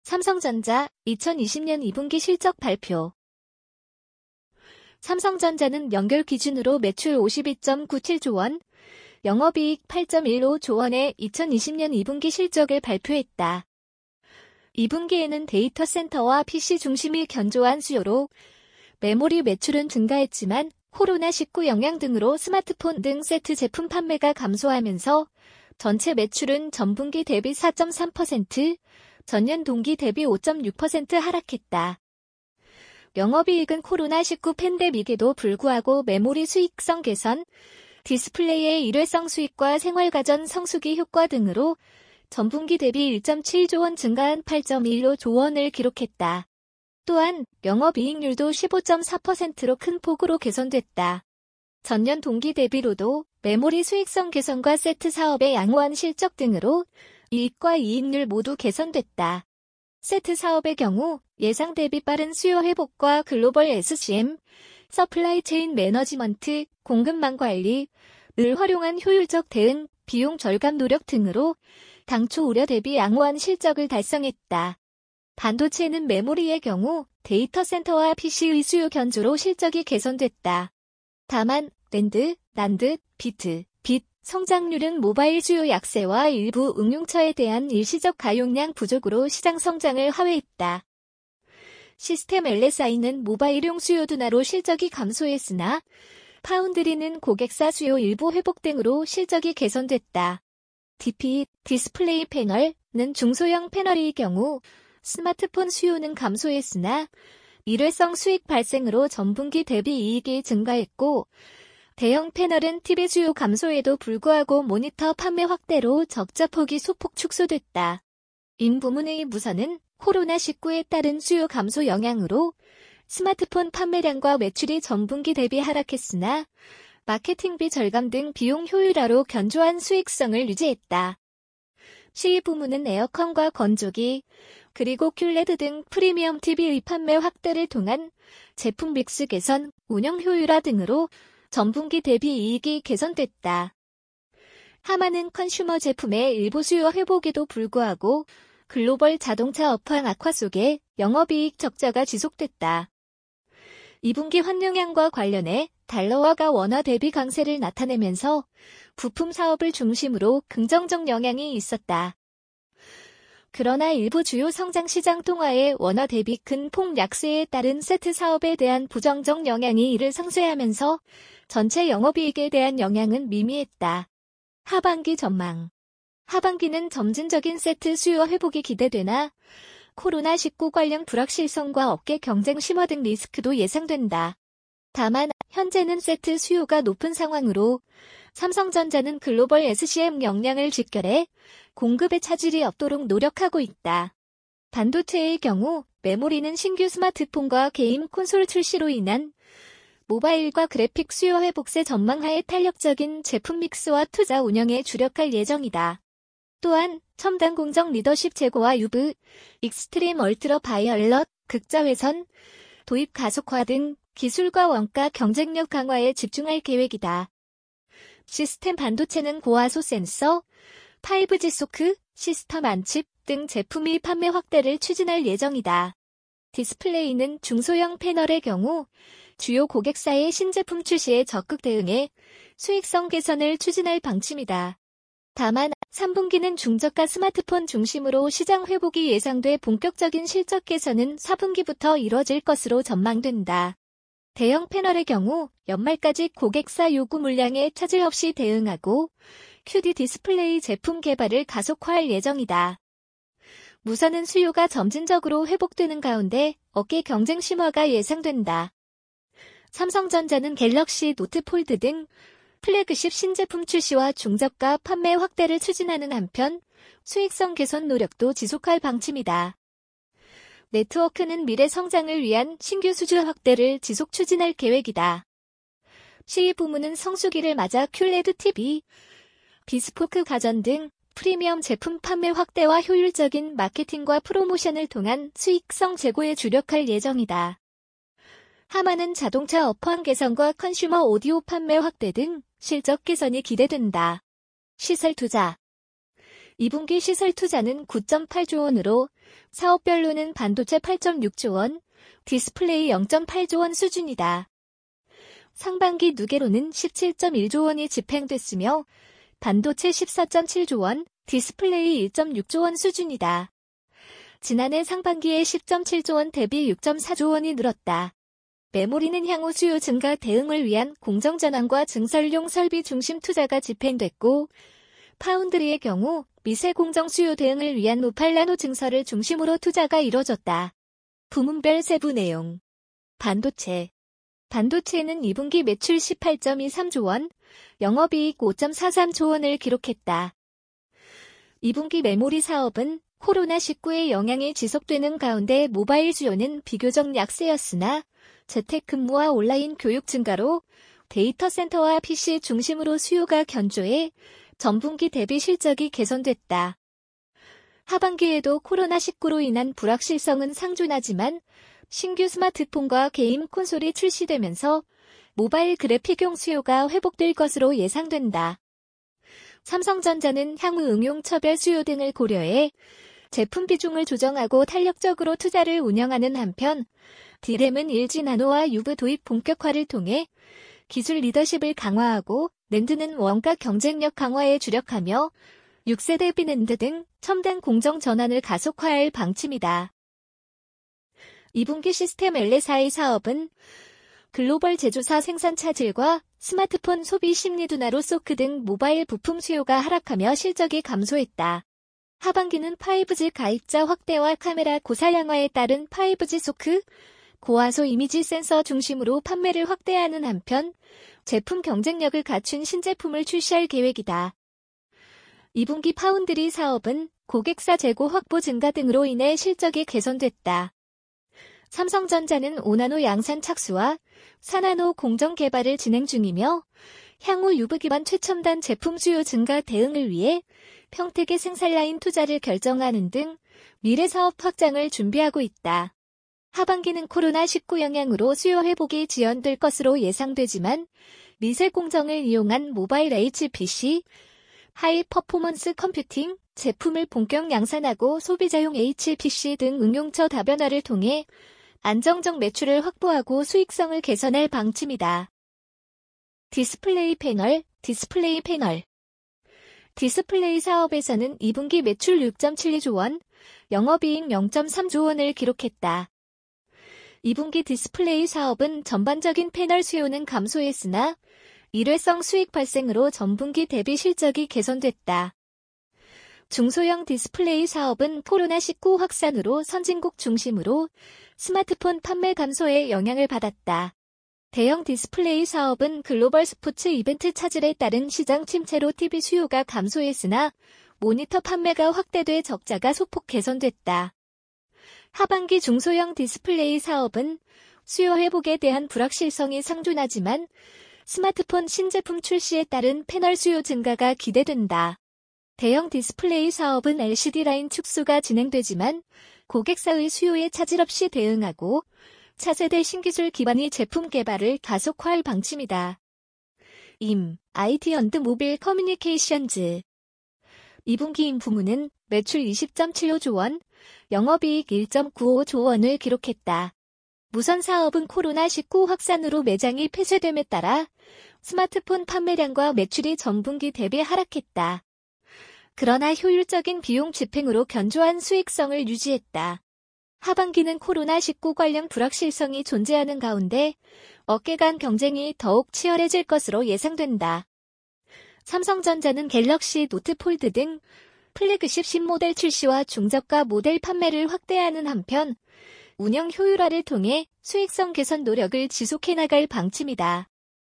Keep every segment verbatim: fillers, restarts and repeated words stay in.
삼성전자 이천이십 년 이 분기 실적 발표. 삼성전자는 연결 기준으로 매출 오십이 점 구칠조 원, 영업이익 팔 점 일오조 원의 이천이십 년 이 분기 실적을 발표했다. 이 분기에는 데이터 센터와 피씨 중심이 견조한 수요로 메모리 매출은 증가했지만 코로나 십구 영향 등으로 스마트폰 등 세트 제품 판매가 감소하면서 전체 매출은 전분기 대비 사 점 삼 퍼센트, 전년 동기 대비 오 점 육 퍼센트 하락했다. 영업이익은 코로나 십구 팬데믹에도 불구하고 메모리 수익성 개선, 디스플레이의 일회성 수익과 생활가전 성수기 효과 등으로 전분기 대비 일 점 칠조 원 증가한 팔 점 일오조 원을 기록했다. 또한 영업이익률도 십오 점 사 퍼센트로 큰 폭으로 개선됐다. 전년 동기 대비로도 메모리 수익성 개선과 세트 사업의 양호한 실적 등으로 이익과 이익률 모두 개선됐다. 세트 사업의 경우 예상 대비 빠른 수요 회복과 글로벌 에스씨엠, 서플라이 체인 매너지먼트, 공급망 관리를 활용한 효율적 대응, 비용 절감 노력 등으로 당초 우려 대비 양호한 실적을 달성했다. 반도체는 메모리의 경우 데이터 센터와 피씨의 수요 견조로 실적이 개선됐다. 다만 랜드, 난드, 비트, 빛, 성장률은 모바일 수요 약세와 일부 응용처에 대한 일시적 가용량 부족으로 시장 성장을 하회했다. 시스템 엘에스아이는 모바일용 수요 둔화로 실적이 감소했으나 파운드리는 고객사 수요 일부 회복 등으로 실적이 개선됐다. 디피, 디스플레이 패널은 중소형 패널의 경우 스마트폰 수요는 감소했으나 일회성 수익 발생으로 전분기 대비 이익이 증가했고 대형 패널은 티비 수요 감소에도 불구하고 모니터 판매 확대로 적자폭이 소폭 축소됐다. 인 부문의 무선은 코로나 십구에 따른 수요 감소 영향으로 스마트폰 판매량과 매출이 전분기 대비 하락했으나 마케팅비 절감 등 비용 효율화로 견조한 수익성을 유지했다. 씨이 부문은 에어컨과 건조기, 그리고 큐레드 등 프리미엄 티비의 판매 확대를 통한 제품 믹스 개선, 운영 효율화 등으로 전분기 대비 이익이 개선됐다. 하마는 컨슈머 제품의 일부 수요 회복에도 불구하고 글로벌 자동차 업황 악화 속에 영업이익 적자가 지속됐다. 이 분기 환율향과 관련해 달러화가 원화 대비 강세를 나타내면서 부품 사업을 중심으로 긍정적 영향이 있었다. 그러나 일부 주요 성장 시장 통화의 원화 대비 큰 폭 약세에 따른 세트 사업에 대한 부정적 영향이 이를 상쇄하면서 전체 영업이익에 대한 영향은 미미했다. 하반기 전망. 하반기는 점진적인 세트 수요 회복이 기대되나 코로나 십구 관련 불확실성과 업계 경쟁 심화 등 리스크도 예상된다. 다만 현재는 세트 수요가 높은 상황으로 삼성전자는 글로벌 에스씨엠 역량을 직결해 공급에 차질이 없도록 노력하고 있다. 반도체의 경우 메모리는 신규 스마트폰과 게임 콘솔 출시로 인한 모바일과 그래픽 수요 회복세 전망하에 탄력적인 제품 믹스와 투자 운영에 주력할 예정이다. 또한 첨단 공정 리더십 제고와 유브, 익스트림 얼트라 바이얼럿, 극자회선, 도입 가속화 등 기술과 원가 경쟁력 강화에 집중할 계획이다. 시스템 반도체는 고화소 센서, 파이브지 소크, 시스템 안칩 등 제품의 판매 확대를 추진할 예정이다. 디스플레이는 중소형 패널의 경우 주요 고객사의 신제품 출시에 적극 대응해 수익성 개선을 추진할 방침이다. 다만 삼 분기는 중저가 스마트폰 중심으로 시장 회복이 예상돼 본격적인 실적 개선은 사 분기부터 이뤄질 것으로 전망된다. 대형 패널의 경우 연말까지 고객사 요구 물량에 차질 없이 대응하고 큐디 디스플레이 제품 개발을 가속화할 예정이다. 무선은 수요가 점진적으로 회복되는 가운데 업계 경쟁 심화가 예상된다. 삼성전자는 갤럭시 노트 폴드 등 플래그십 신제품 출시와 중저가 판매 확대를 추진하는 한편 수익성 개선 노력도 지속할 방침이다. 네트워크는 미래 성장을 위한 신규 수주 확대를 지속 추진할 계획이다. 씨이 부문은 성수기를 맞아 큐레드 티비, 비스포크 가전 등 프리미엄 제품 판매 확대와 효율적인 마케팅과 프로모션을 통한 수익성 제고에 주력할 예정이다. 하마는 자동차 업황 개선과 컨슈머 오디오 판매 확대 등 실적 개선이 기대된다. 시설 투자. 이 분기 시설 투자는 구 점 팔조 원으로 사업별로는 반도체 팔 점 육 조 원, 디스플레이 영 점 팔 조 원 수준이다. 상반기 누계로는 십칠 점 일 조 원이 집행됐으며 반도체 십사 점 칠 조 원, 디스플레이 일 점 육 조 원 수준이다. 지난해 상반기에 십 점 칠 조 원 대비 육 점 사 조 원이 늘었다. 메모리는 향후 수요 증가 대응을 위한 공정전환과 증설용 설비 중심 투자가 집행됐고 파운드리의 경우 미세 공정 수요 대응을 위한 오 팔 나노 증설을 중심으로 투자가 이뤄졌다. 부문별 세부 내용. 반도체. 반도체는 이 분기 매출 십팔 점 이삼 조 원, 영업이익 오 점 사삼 조 원을 기록했다. 이 분기 메모리 사업은 코로나 십구의 영향이 지속되는 가운데 모바일 수요는 비교적 약세였으나 재택근무와 온라인 교육 증가로 데이터 센터와 피씨 중심으로 수요가 견조해 전분기 대비 실적이 개선됐다. 하반기에도 코로나 십구로 인한 불확실성은 상존하지만 신규 스마트폰과 게임 콘솔이 출시되면서 모바일 그래픽용 수요가 회복될 것으로 예상된다. 삼성전자는 향후 응용 처별 수요 등을 고려해 제품 비중을 조정하고 탄력적으로 투자를 운영하는 한편 디램은 엘지 나노와 유브 도입 본격화를 통해 기술 리더십을 강화하고 낸드는 원가 경쟁력 강화에 주력하며 육 세대 비낸드 등 첨단 공정 전환을 가속화할 방침이다. 이 분기 시스템 엘에스아이 사업은 글로벌 제조사 생산 차질과 스마트폰 소비 심리 둔화로 소크 등 모바일 부품 수요가 하락하며 실적이 감소했다. 하반기는 파이브지 가입자 확대와 카메라 고사양화에 따른 파이브지 소크, 고화소 이미지 센서 중심으로 판매를 확대하는 한편 제품 경쟁력을 갖춘 신제품을 출시할 계획이다. 이 분기 파운드리 사업은 고객사 재고 확보 증가 등으로 인해 실적이 개선됐다. 삼성전자는 오 나노 양산 착수와 사 나노 공정 개발을 진행 중이며 향후 유브 기반 최첨단 제품 수요 증가 대응을 위해 평택의 생산라인 투자를 결정하는 등 미래 사업 확장을 준비하고 있다. 하반기는 코로나 십구 영향으로 수요 회복이 지연될 것으로 예상되지만 미세 공정을 이용한 모바일 에이치피씨, 하이 퍼포먼스 컴퓨팅 제품을 본격 양산하고 소비자용 에이치피씨 등 응용처 다변화를 통해 안정적 매출을 확보하고 수익성을 개선할 방침이다. 디스플레이 패널, 디스플레이 패널. 디스플레이 사업에서는 이 분기 매출 육 점 칠이 조 원, 영업이익 영 점 삼 조 원을 기록했다. 이 분기 디스플레이 사업은 전반적인 패널 수요는 감소했으나 일회성 수익 발생으로 전분기 대비 실적이 개선됐다. 중소형 디스플레이 사업은 코로나 십구 확산으로 선진국 중심으로 스마트폰 판매 감소에 영향을 받았다. 대형 디스플레이 사업은 글로벌 스포츠 이벤트 차질에 따른 시장 침체로 티비 수요가 감소했으나 모니터 판매가 확대돼 적자가 소폭 개선됐다. 하반기 중소형 디스플레이 사업은 수요 회복에 대한 불확실성이 상존하지만 스마트폰 신제품 출시에 따른 패널 수요 증가가 기대된다. 대형 디스플레이 사업은 엘시디 라인 축소가 진행되지만 고객사의 수요에 차질 없이 대응하고 차세대 신기술 기반의 제품 개발을 가속화할 방침이다. 임, 아이티 앤드 모빌 커뮤니케이션즈. 이 분기 임 부문은 매출 이십 점 칠오 조 원, 영업이익 일 점 구오 조 원을 기록했다. 무선 사업은 코로나 십구 확산으로 매장이 폐쇄됨에 따라 스마트폰 판매량과 매출이 전분기 대비 하락했다. 그러나 효율적인 비용 집행으로 견조한 수익성을 유지했다. 하반기는 코로나 십구 관련 불확실성이 존재하는 가운데 업계 간 경쟁이 더욱 치열해질 것으로 예상된다. 삼성전자는 갤럭시 노트 폴드 등 플래그십 신모델 출시와 중저가 모델 판매를 확대하는 한편 운영 효율화를 통해 수익성 개선 노력을 지속해 나갈 방침이다.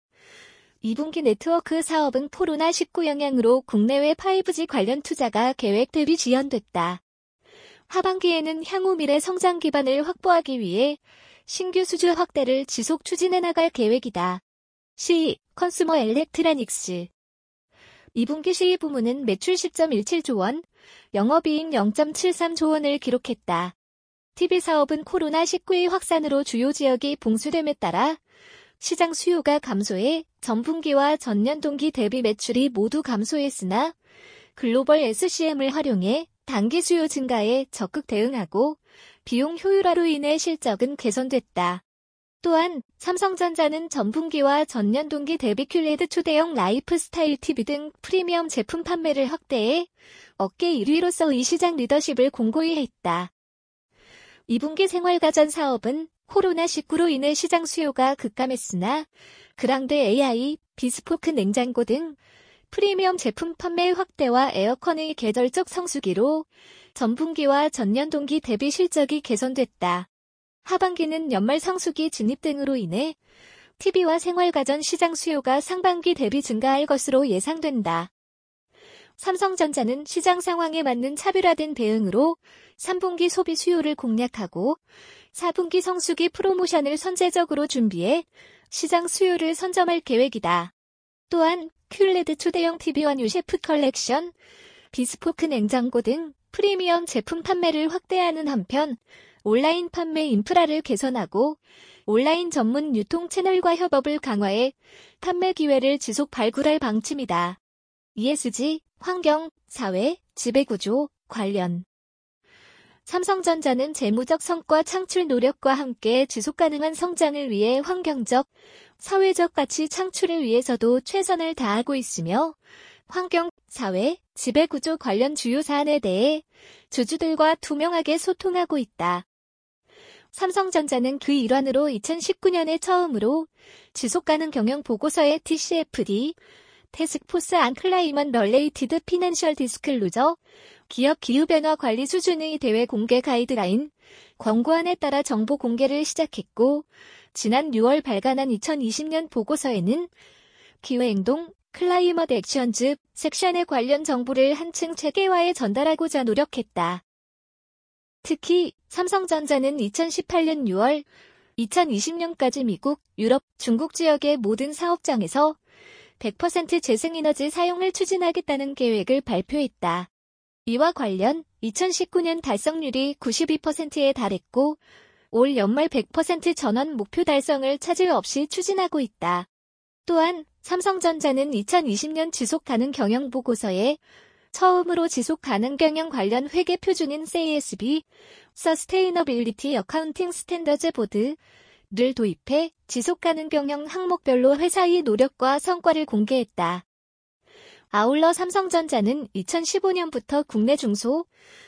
이 분기 네트워크 사업은 코로나 십구 영향으로 국내외 파이브지 관련 투자가 계획 대비 지연됐다. 하반기에는 향후 미래 성장 기반을 확보하기 위해 신규 수주 확대를 지속 추진해 나갈 계획이다. 씨, 컨슈머 엘렉트로닉스. 이 분기 씨이 부문은 매출 십 점 일칠 조 원, 영업이익 영 점 칠삼 조 원을 기록했다. 티비 사업은 코로나 십구의 확산으로 주요 지역이 봉쇄됨에 따라 시장 수요가 감소해 전분기와 전년 동기 대비 매출이 모두 감소했으나 글로벌 에스씨엠을 활용해 단기 수요 증가에 적극 대응하고 비용 효율화로 인해 실적은 개선됐다. 또한 삼성전자는 전분기와 전년 동기 대비 큐레드 초대형 라이프스타일 티비 등 프리미엄 제품 판매를 확대해 업계 일 위로서의 시장 리더십을 공고히 했다. 이 분기 생활가전 사업은 코로나십구로 인해 시장 수요가 급감했으나 그랑드 에이아이, 비스포크 냉장고 등 프리미엄 제품 판매 확대와 에어컨의 계절적 성수기로 전분기와 전년 동기 대비 실적이 개선됐다. 하반기는 연말 성수기 진입 등으로 인해 티비와 생활가전 시장 수요가 상반기 대비 증가할 것으로 예상된다. 삼성전자는 시장 상황에 맞는 차별화된 대응으로 삼 분기 소비 수요를 공략하고 사 분기 성수기 프로모션을 선제적으로 준비해 시장 수요를 선점할 계획이다. 또한 큐레드 초대형 티비와 뉴 셰프 컬렉션, 비스포크 냉장고 등 프리미엄 제품 판매를 확대하는 한편 온라인 판매 인프라를 개선하고 온라인 전문 유통 채널과 협업을 강화해 판매 기회를 지속 발굴할 방침이다. 이에스지, 환경, 사회, 지배구조, 관련 삼성전자는 재무적 성과 창출 노력과 함께 지속가능한 성장을 위해 환경적, 사회적 가치 창출을 위해서도 최선을 다하고 있으며 환경, 사회, 지배구조 관련 주요 사안에 대해 주주들과 투명하게 소통하고 있다. 삼성전자는 그 일환으로 이천십구 년에 처음으로 지속가능 경영 보고서의 티씨에프디, 태스크포스 안 클라이먼트 럴레이티드 피낸셜 디스클로저, 기업 기후변화 관리 수준의 대외 공개 가이드라인, 권고안에 따라 정보 공개를 시작했고, 지난 유월 발간한 이천이십 년 보고서에는 기후행동, 클라이머드 액션즈 섹션에 관련 정보를 한층 체계화해 전달하고자 노력했다. 특히 삼성전자는 이천십팔 년 유월, 이천이십 년까지 미국, 유럽, 중국 지역의 모든 사업장에서 백 퍼센트 재생에너지 사용을 추진하겠다는 계획을 발표했다. 이와 관련 이천십구 년 달성률이 구십이 퍼센트에 달했고 올 연말 백 퍼센트 전원 목표 달성을 차질 없이 추진하고 있다. 또한 삼성전자는 이천이십 년 지속가능 경영 보고서에 처음으로 지속가능 경영 관련 회계 표준인 씨에이에스비, Sustainability Accounting Standards Board를 도입해 지속가능 경영 항목별로 회사의 노력과 성과를 공개했다. 아울러 삼성전자는 이천십오 년부터 국내 중소,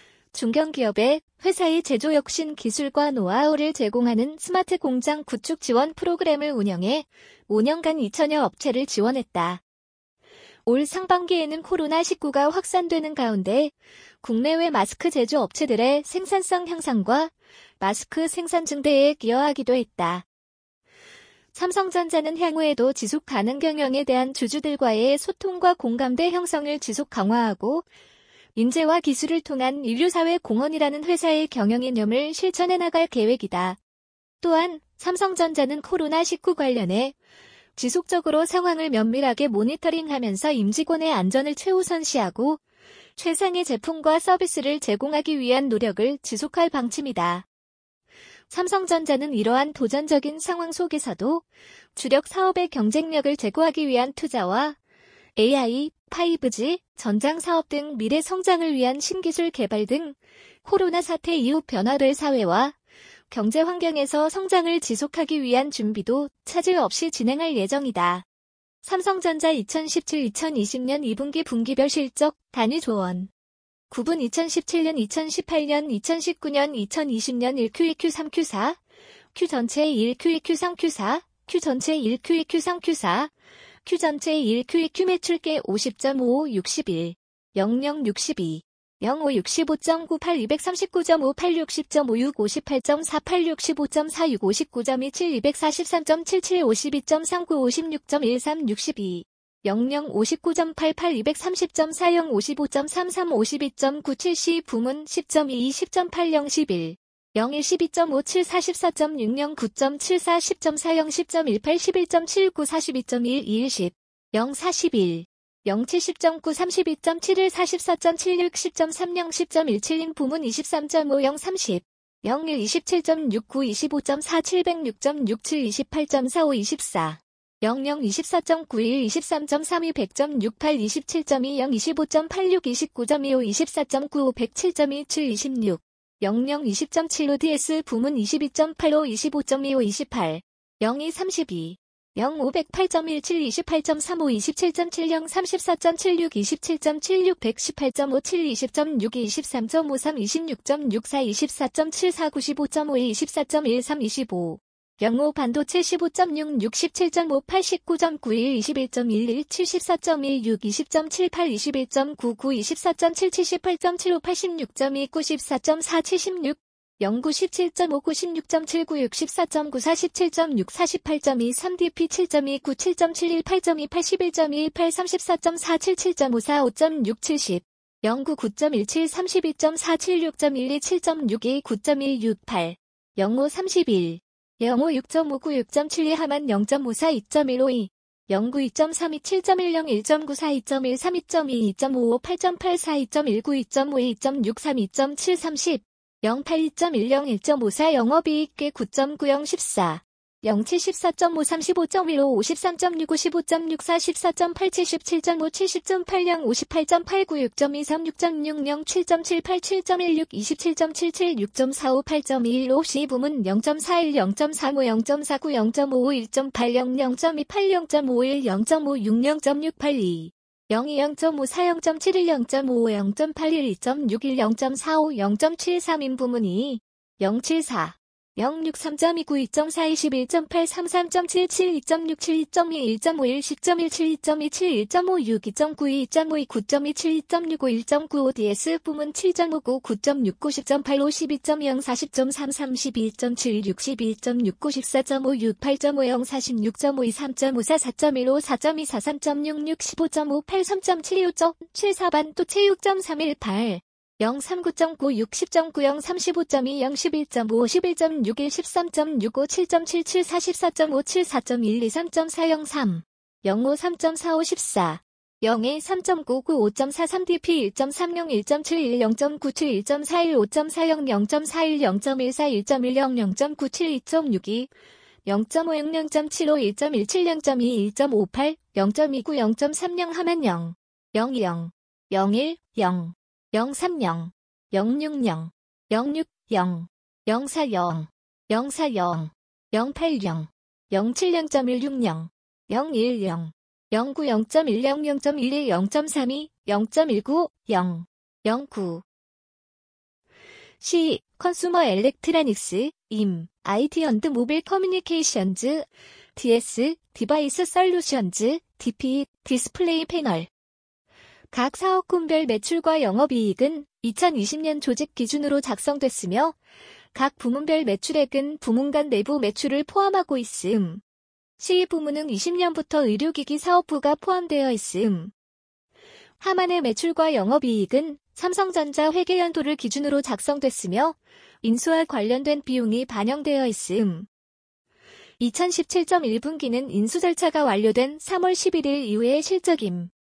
중견기업에 회사의 제조혁신 기술과 노하우를 제공하는 스마트 공장 구축 지원 프로그램을 운영해 오 년간 이천여 업체를 지원했다. 올 상반기에는 코로나십구가 확산되는 가운데 국내외 마스크 제조 업체들의 생산성 향상과 마스크 생산 증대에 기여하기도 했다. 삼성전자는 향후에도 지속 가능 경영에 대한 주주들과의 소통과 공감대 형성을 지속 강화하고 인재와 기술을 통한 인류사회 공헌이라는 회사의 경영 이념을 실천해 나갈 계획이다. 또한 삼성전자는 코로나십구 관련해 지속적으로 상황을 면밀하게 모니터링하면서 임직원의 안전을 최우선시하고 최상의 제품과 서비스를 제공하기 위한 노력을 지속할 방침이다. 삼성전자는 이러한 도전적인 상황 속에서도 주력 사업의 경쟁력을 제고하기 위한 투자와 에이아이, 파이브지, 전장 사업 등 미래 성장을 위한 신기술 개발 등 코로나 사태 이후 변화될 사회와 경제 환경에서 성장을 지속하기 위한 준비도 차질 없이 진행할 예정이다. 삼성전자 이천십칠 이천이십 년 이 분기 분기별 실적 단위 조언 구분 이천십칠 년 이천십팔 년 이천십구 년 이천이십 년 일 큐, 이 큐, 삼 큐, 사 Q 전체 일 큐, 이 큐, 삼 큐, 사 Q 전체 일 큐, 이 큐, 삼 큐, 사 Q 전체 일 큐, 이 큐 매출계 오십 점 오오 육십일 영영 육십이 영오 육십오 점 구팔 이백삼십구 점 오팔 육십 점 오육 오십팔 점 사팔 육십오 점 사육 오십구 점 이칠 이백사십삼 점 칠칠 오십이 점 삼구 오십육 점 일삼 육십이 영영 오십구 점 팔팔 이백삼십 점 사영 오십오 점 삼삼 오십이 점 구칠 시 부문 십 점 이이 십 점 팔영 십일 영일 십이 점 오칠 사십사 점 육영 구 점 칠사 십 점 사영 십 점 일팔 십일 점 칠구 사십이 점 일이일 십 영 사십일 영 칠십 점 구 삼십이 점 칠일 사십사 점 칠육 십 점 삼영 십 점 일칠인 부문 이십삼 점 오영 삼십 영일 이십칠 점 육구 이십오 점 사 칠백 육 점 육칠 이십팔 점 사오 이십사 영영 이십사 점 구일 이십삼 점 삼이 백 점 육팔 이십칠 점 이영 이십오 점 팔육 이십구 점 이오 이십사 점 구오 백칠 점 이칠 이십육 영영 이십 점 칠오 디에스 부문 이십이 점 팔오 이십오 점 이오 이십팔 영이 삼십이 영 오백팔 점 일칠 이십팔 점 삼오 이십칠 점 칠영 삼십사 점 칠육 이십칠 점 칠육 백십팔 점 오칠 이십 점 육이 이십삼 점 오삼 이십육 점 육사 이십사 점 칠사 구십오 점 오일 이십사 점 일삼 이십오 영오 반도체 십오 점 육 육십칠 점 오팔 십구 점 구일 이십일 점 일일 칠십사 점 일육 이십 점 칠팔 이십일 점 구구 이십사 점 칠 칠십팔 점 칠오 팔십육 점 이 구십사 점 사 칠십육 영 구십칠 점 오 구십육 점 칠구 육십사 점 구 사십칠 점 육 사십팔 점 이삼 디피 칠 점 이 구칠 점 칠일팔 점 이 팔십일 점 이십팔 삼십사 점 사 칠칠 점 오사오 점 육 칠십 영 구구 점 일칠 삼십이 점 사 칠육 점 일이칠 점 육이 구 점 일육팔 영오 삼십일 영오 육 점 오구육 점 칠이 하만 영 점 오사이 점 일오이 영구이 점 삼이 칠 점 일영 일 점 구사이 점 일삼이 점 이이 점 오오팔 점 팔사이 점 일구이 점 오이 점 육삼이 점 칠 삼십 영 팔이 점 일영 일 점 오사 영업이익계 구 점 구영 십사 영 칠십사 점 오 삼십오 점 일오 오십삼 점 육 오십오 점 육사 십사 점 팔 칠십칠 점 오 칠십 점 팔영 오십팔 점 팔구육 점 이삼육 점 육영 칠 점 칠팔 칠 점 일육 이십칠 점 칠칠육 점 사오팔 점 이일오 시 부문 영 점 사일 영 점 삼오 영 점 사구 영 점 오오 일 점 팔영 영 점 이팔 영 점 오일 영 점 오육 영 점 육팔이 영이 영 점 오사 영 점 칠일 영 점 오오 영 점 팔일 이 점 육일 영 점 사오 영 점 칠삼 인 부문이 영 칠사 영 육삼 점 이구 이 점 사 이십일 점 팔 삼삼 점 칠칠 이 점 육칠 이 점 이 일 점 오일 십 점 일칠 이 점 이칠 일 점 오육 이 점 구이 이 점 오이 구 점 이칠 이 점 육오 일 점 구오 디에스 부문 칠 점 오구 구 점 육구 십 점 팔 오십이 점 영 사십 점 삼 삼십이 점 칠 육십일 점 육구 십사 점 오육 팔 점 오영 사십육 점 오이 삼 점 오사 사 점 일오 사 점 이사 삼 점 육육 십오 점 오팔 삼 점 칠이오 점 칠사 반도 체육 점 삼일팔 영 삼구 점 구 육십 점 구영 삼십오 점 이영 십일 점 오 십일 점 육일 십삼 점 육오 칠 점 칠칠 사십사 점 오칠사 점 일이삼 점 사영 삼 영오 삼 점 사오 십사 영일 삼 점 구구 오 점 사삼 디피 일 점 삼영 일 점 칠일 영 점 구칠 일 점 사일 오 점 사영 영 점 사일 영 점 일사 일 점 일영 영 점 구칠 이 점 육이 영 점 오육 영 점 칠오 일 점 일칠 영 점 이 일 점 오팔 영 점 이구 영 점 삼영 하면 영 영영 영일 영 영삼영 영육영 영육영 영사영 영사영 영팔영 영칠영 점 일육영 영일영 영구 영 점 일영 영 점 일일 영 점 삼이 영 점 일구 영 영구 C. 컨슈머 엘렉트로닉스 임 아이티 앤드 모빌 커뮤니케이션즈 디에스 디바이스 솔루션즈 디피 디스플레이 패널 각 사업군별 매출과 영업이익은 이천이십 년 조직 기준으로 작성됐으며 각 부문별 매출액은 부문 간 내부 매출을 포함하고 있음. 씨 부문은 이십 년부터 의료기기 사업부가 포함되어 있음. 하만의 매출과 영업이익은 삼성전자 회계연도를 기준으로 작성됐으며 인수와 관련된 비용이 반영되어 있음. 이천십칠 년 일 분기는 인수 절차가 완료된 삼월 십일일 이후의 실적임.